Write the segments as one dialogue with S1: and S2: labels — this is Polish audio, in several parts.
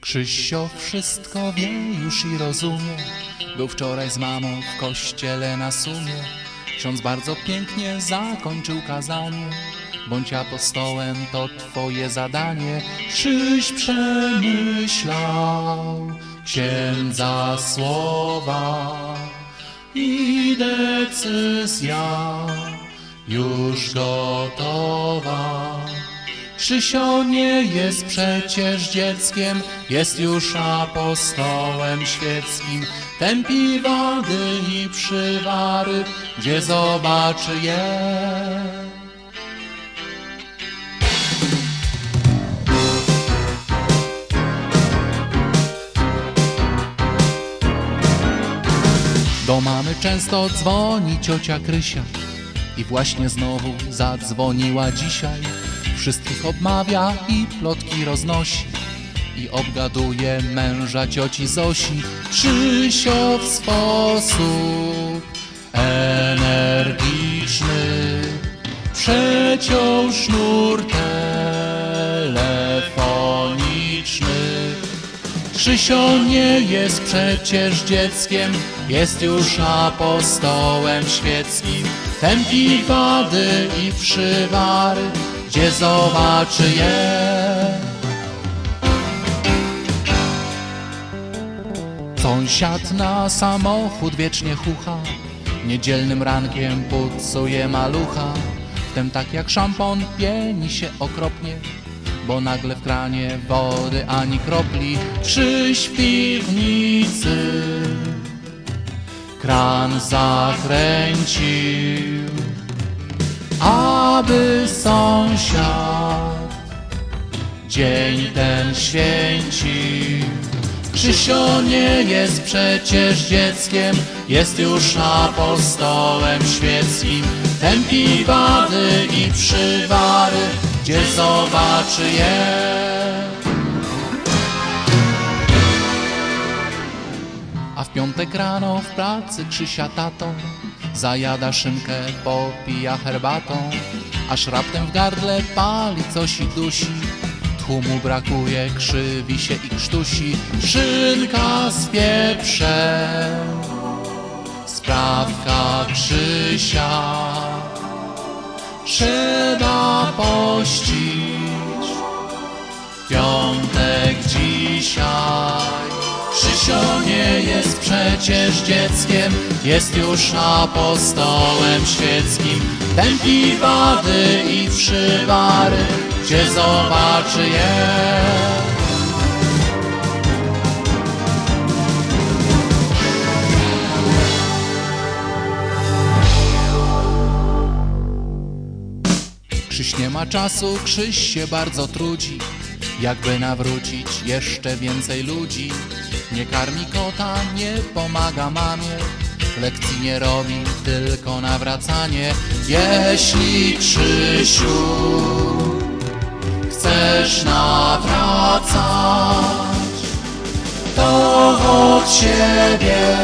S1: Krzysio wszystko wie już i rozumie. Był wczoraj z mamą w kościele na sumie. Ksiądz bardzo pięknie zakończył kazanie. Bądź apostołem, to twoje zadanie. Krzyś przemyślał księdza słowa i decyzja już gotowa. Krzysio nie jest przecież dzieckiem, jest już apostołem świeckim. Tępi wady i przywary, gdzie zobaczy je. Do mamy często dzwoni ciocia Krysia i właśnie znowu zadzwoniła dzisiaj. Wszystkich obmawia i plotki roznosi i obgaduje męża cioci Zosi. Krzysio w sposób energiczny przeciął sznur telefoniczny. Krzysio nie jest przecież dzieckiem, jest już apostołem świeckim. Tępi wady i przywary, gdzie zobaczy je. Sąsiad na samochód wiecznie chucha, niedzielnym rankiem pucuje malucha. Wtem tak jak szampon pieni się okropnie, bo nagle w kranie wody ani kropli. Krzyś w piwnicy kran zakręcił, aby sąsiad dzień ten święcił. Krzysio nie jest przecież dzieckiem, jest już apostołem świeckim. Tępi wady i przywary, gdzie zobaczy je. A w piątek rano w pracy Krzysia tato zajada szynkę, popija herbatą, aż raptem w gardle pali coś i dusi. Tłumu brakuje, krzywi się i krztusi. Szynka z pieprzem, sprawka Krzysia. Trzeba pościć piątek dzisiaj. Krzysio nie jest przecież dzieckiem, jest już apostołem świeckim. Tępi wady i przywary, gdzie zobaczy je. Krzyś nie ma czasu, Krzyś się bardzo trudzi, jakby nawrócić jeszcze więcej ludzi. Nie karmi kota, nie pomaga mamie, lekcji nie robi, tylko nawracanie. Jeśli, Krzysiu, chcesz nawracać, to od siebie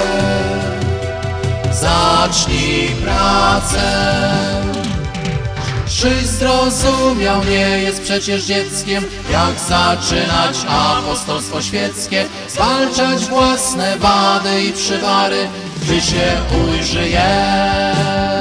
S1: zacznij pracę. Krzyś zrozumiał, nie jest przecież dzieckiem, jak zaczynać apostolstwo świeckie. Zwalczać własne wady i przywary, gdy się ujrzy je.